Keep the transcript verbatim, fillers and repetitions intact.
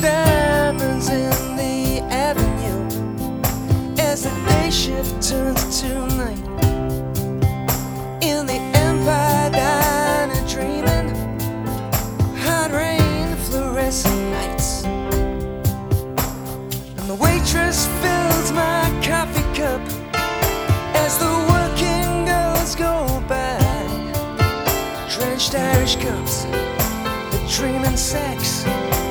diamonds in the avenue as the day shift turns to night. In the Empire diner dreaming, hard rain, fluorescent lights, and the waitress fills my coffee cup as the working girls go by. Drenched Irish cups, the dreaming sex.